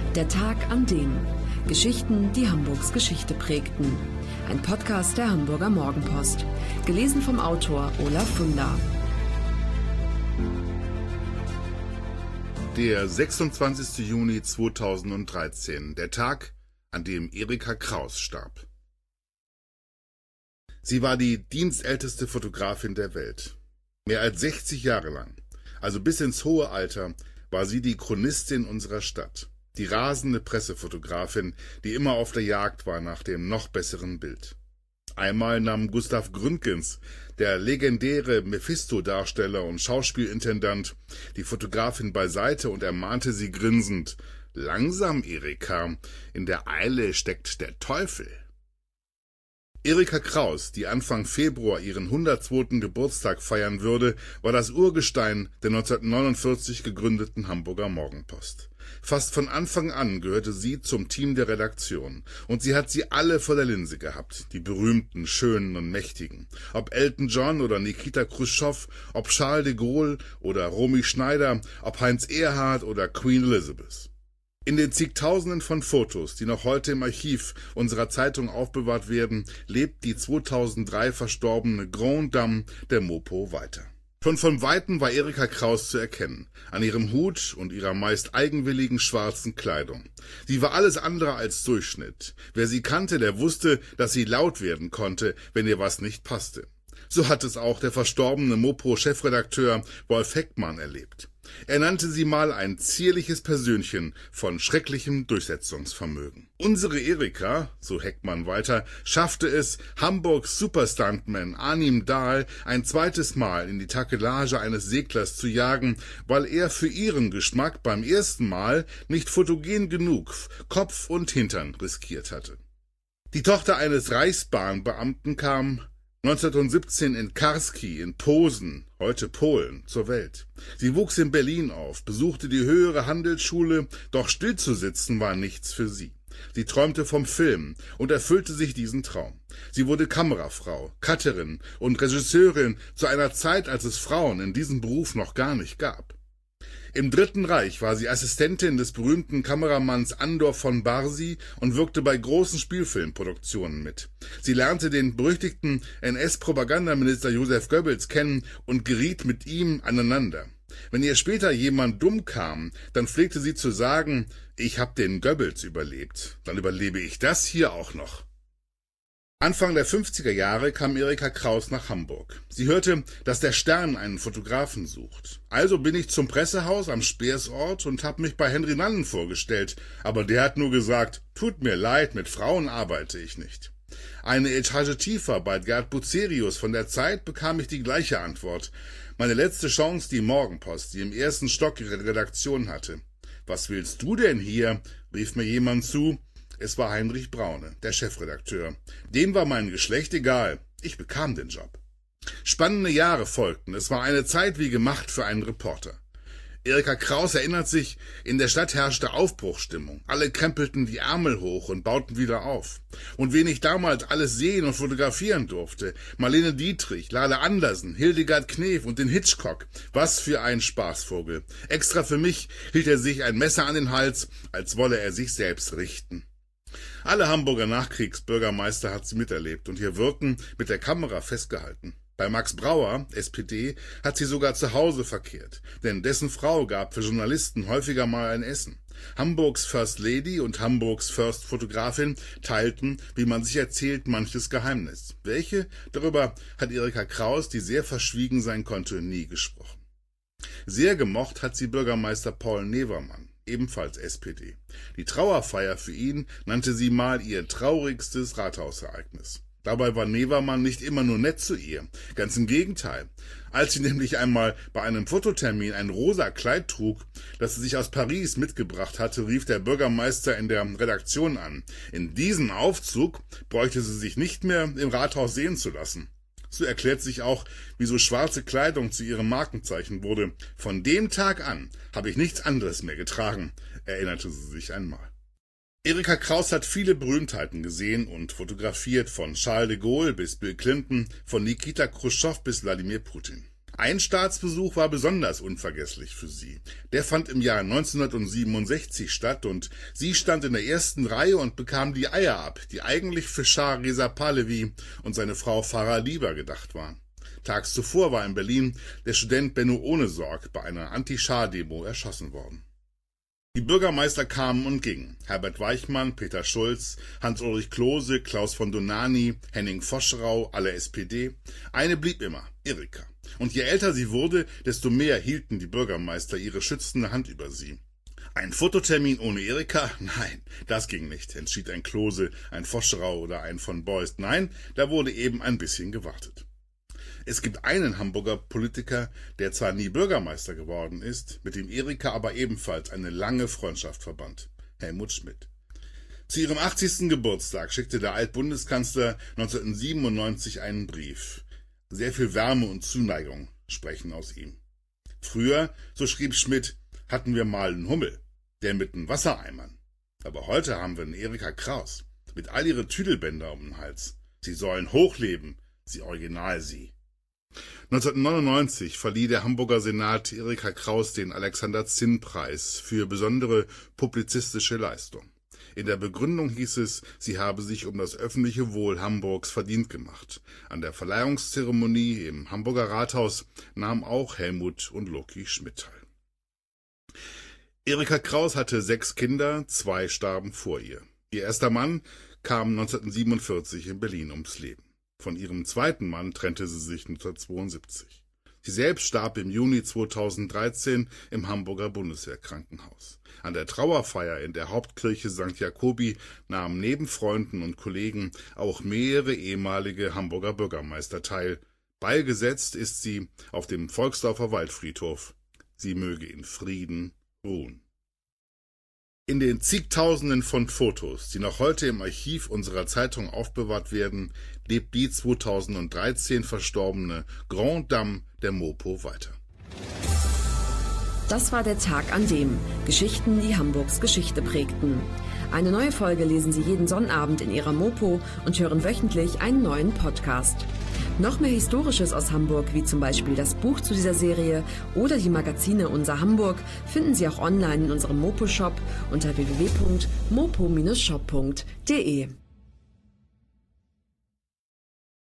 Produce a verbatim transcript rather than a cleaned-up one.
Der Tag an dem. Geschichten, die Hamburgs Geschichte prägten. Ein Podcast der Hamburger Morgenpost. Gelesen vom Autor Olaf Funder. Der sechsundzwanzigste Juni zweitausenddreizehn. Der Tag, an dem Erika Kraus starb. Sie war die dienstälteste Fotografin der Welt. Mehr als sechzig Jahre lang, also bis ins hohe Alter, war sie die Chronistin unserer Stadt. Die rasende Pressefotografin, die immer auf der Jagd war nach dem noch besseren Bild. Einmal nahm Gustav Gründgens, der legendäre Mephisto-Darsteller und Schauspielintendant, die Fotografin beiseite und ermahnte sie grinsend: »Langsam, Erika, in der Eile steckt der Teufel.« Erika Kraus, die Anfang Februar ihren hundertzweiten Geburtstag feiern würde, war das Urgestein der neunzehnhundertneunundvierzig gegründeten Hamburger Morgenpost. Fast von Anfang an gehörte sie zum Team der Redaktion, und sie hat sie alle vor der Linse gehabt, die berühmten, schönen und mächtigen. Ob Elton John oder Nikita Khrushchev, ob Charles de Gaulle oder Romy Schneider, ob Heinz Erhardt oder Queen Elizabeth. In den zigtausenden von Fotos, die noch heute im Archiv unserer Zeitung aufbewahrt werden, lebt die zweitausenddrei verstorbene Grande Dame der Mopo weiter. Schon von Weitem war Erika Kraus zu erkennen, an ihrem Hut und ihrer meist eigenwilligen schwarzen Kleidung. Sie war alles andere als Durchschnitt. Wer sie kannte, der wusste, dass sie laut werden konnte, wenn ihr was nicht passte. So hat es auch der verstorbene Mopo-Chefredakteur Wolf Heckmann erlebt. Er nannte sie mal ein zierliches Persönchen von schrecklichem Durchsetzungsvermögen. Unsere Erika, so Heckmann weiter, schaffte es, Hamburgs Superstuntman Arnim Dahl ein zweites Mal in die Takelage eines Seglers zu jagen, weil er für ihren Geschmack beim ersten Mal nicht fotogen genug Kopf und Hintern riskiert hatte. Die Tochter eines Reichsbahnbeamten kam neunzehnhundertsiebzehn in Karski in Posen, heute Polen, zur Welt. Sie wuchs in Berlin auf, besuchte die höhere Handelsschule, doch stillzusitzen war nichts für sie. Sie träumte vom Film und erfüllte sich diesen Traum. Sie wurde Kamerafrau, Cutterin und Regisseurin zu einer Zeit, als es Frauen in diesem Beruf noch gar nicht gab. Im Dritten Reich war sie Assistentin des berühmten Kameramanns Andor von Barsi und wirkte bei großen Spielfilmproduktionen mit. Sie lernte den berüchtigten N S-Propagandaminister Joseph Goebbels kennen und geriet mit ihm aneinander. Wenn ihr später jemand dumm kam, dann pflegte sie zu sagen: »Ich hab den Goebbels überlebt, dann überlebe ich das hier auch noch.« Anfang der fünfziger Jahre kam Erika Kraus nach Hamburg. Sie hörte, dass der Stern einen Fotografen sucht. Also bin ich zum Pressehaus am Speersort und habe mich bei Henry Nannen vorgestellt, aber der hat nur gesagt: »Tut mir leid, mit Frauen arbeite ich nicht.« Eine Etage tiefer bei Gerd Bucerius von der Zeit bekam ich die gleiche Antwort. Meine letzte Chance die Morgenpost, die im ersten Stock ihre Redaktion hatte. »Was willst du denn hier?« rief mir jemand zu. Es war Heinrich Braune, der Chefredakteur. Dem war mein Geschlecht egal. Ich bekam den Job. Spannende Jahre folgten. Es war eine Zeit wie gemacht für einen Reporter. Erika Kraus erinnert sich, in der Stadt herrschte Aufbruchsstimmung. Alle krempelten die Ärmel hoch und bauten wieder auf. Und wen ich damals alles sehen und fotografieren durfte: Marlene Dietrich, Lale Andersen, Hildegard Knef und den Hitchcock. Was für ein Spaßvogel. Extra für mich hielt er sich ein Messer an den Hals, als wolle er sich selbst richten. Alle Hamburger Nachkriegsbürgermeister hat sie miterlebt und ihr Wirken mit der Kamera festgehalten. Bei Max Brauer, S P D, hat sie sogar zu Hause verkehrt, denn dessen Frau gab für Journalisten häufiger mal ein Essen. Hamburgs First Lady und Hamburgs First Fotografin teilten, wie man sich erzählt, manches Geheimnis. Welche? Darüber hat Erika Kraus, die sehr verschwiegen sein konnte, nie gesprochen. Sehr gemocht hat sie Bürgermeister Paul Nevermann, ebenfalls S P D. Die Trauerfeier für ihn nannte sie mal ihr traurigstes Rathausereignis. Dabei war Nevermann nicht immer nur nett zu ihr, ganz im Gegenteil. Als sie nämlich einmal bei einem Fototermin ein rosa Kleid trug, das sie sich aus Paris mitgebracht hatte, rief der Bürgermeister in der Redaktion an. In diesem Aufzug bräuchte sie sich nicht mehr im Rathaus sehen zu lassen. So erklärt sich auch, wieso schwarze Kleidung zu ihrem Markenzeichen wurde. Von dem Tag an habe ich nichts anderes mehr getragen, erinnerte sie sich einmal. Erika Kraus hat viele Berühmtheiten gesehen und fotografiert, von Charles de Gaulle bis Bill Clinton, von Nikita Khrushchev bis Wladimir Putin. Ein Staatsbesuch war besonders unvergesslich für sie. Der fand im Jahr neunzehnhundertsiebenundsechzig statt und sie stand in der ersten Reihe und bekam die Eier ab, die eigentlich für Schah Reza Pahlavi und seine Frau Farah Liber gedacht waren. Tags zuvor war in Berlin der Student Benno Ohnesorg bei einer Anti-Schah-Demo erschossen worden. Die Bürgermeister kamen und gingen. Herbert Weichmann, Peter Schulz, Hans-Ulrich Klose, Klaus von Donani, Henning Foscherau, alle S P D. Eine blieb immer, Erika. Und je älter sie wurde, desto mehr hielten die Bürgermeister ihre schützende Hand über sie. Ein Fototermin ohne Erika? Nein, das ging nicht, entschied ein Klose, ein Foscherau oder ein von Beust. Nein, da wurde eben ein bisschen gewartet. Es gibt einen Hamburger Politiker, der zwar nie Bürgermeister geworden ist, mit dem Erika aber ebenfalls eine lange Freundschaft verband: Helmut Schmidt. Zu ihrem achtzigsten Geburtstag schickte der Altbundeskanzler neunzehnhundertsiebenundneunzig einen Brief. Sehr viel Wärme und Zuneigung sprechen aus ihm. Früher, so schrieb Schmidt, hatten wir mal einen Hummel, der mit den Wassereimern. Aber heute haben wir einen Erika Kraus, mit all ihre Tüdelbänder um den Hals. Sie sollen hochleben, sie original sie. neunzehnhundertneunundneunzig verlieh der Hamburger Senat Erika Kraus den Alexander-Zinn-Preis für besondere publizistische Leistung. In der Begründung hieß es, sie habe sich um das öffentliche Wohl Hamburgs verdient gemacht. An der Verleihungszeremonie im Hamburger Rathaus nahmen auch Helmut und Loki Schmidt teil. Erika Kraus hatte sechs Kinder, zwei starben vor ihr. Ihr erster Mann kam neunzehnhundertsiebenundvierzig in Berlin ums Leben. Von ihrem zweiten Mann trennte sie sich neunzehnhundertzweiundsiebzig. Sie selbst starb im Juni zweitausenddreizehn im Hamburger Bundeswehrkrankenhaus. An der Trauerfeier in der Hauptkirche Sankt Jakobi nahmen neben Freunden und Kollegen auch mehrere ehemalige Hamburger Bürgermeister teil. Beigesetzt ist sie auf dem Volksdorfer Waldfriedhof. Sie möge in Frieden ruhen. In den zigtausenden von Fotos, die noch heute im Archiv unserer Zeitung aufbewahrt werden, lebt die zweitausenddreizehn verstorbene Grand Dame der Mopo weiter. Das war der Tag an dem Geschichten, die Hamburgs Geschichte prägten. Eine neue Folge lesen Sie jeden Sonnabend in Ihrer Mopo und hören wöchentlich einen neuen Podcast. Noch mehr Historisches aus Hamburg, wie zum Beispiel das Buch zu dieser Serie oder die Magazine Unser Hamburg, finden Sie auch online in unserem Mopo-Shop unter w w w punkt mopo Bindestrich shop punkt de.